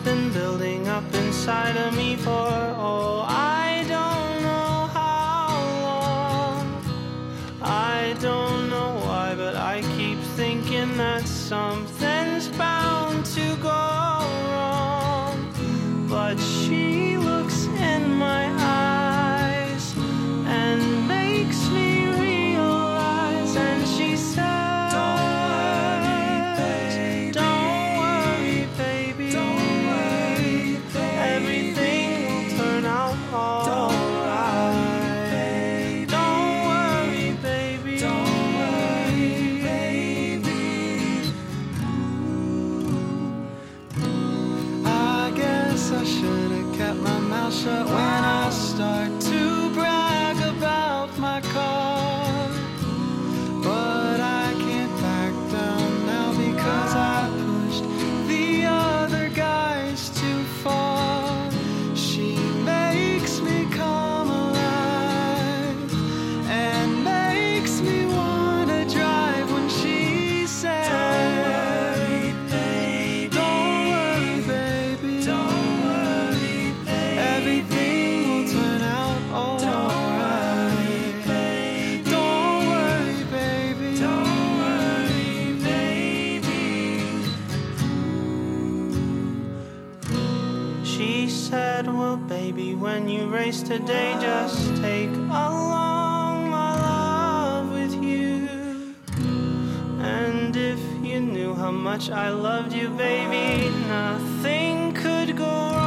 been building up inside of me for, oh, I don't know how long. I don't know why, but I keep thinking that something's bound to go wrong. But she looks in my eyes and makes me realize, and she says, when I start to brag about my car, but I can't back down now because I pushed the other guys too far. She makes me come alive and makes me wanna drive when she says, well, baby, when you race today, just take along my love with you. And if you knew how much I loved you, baby, nothing could go wrong.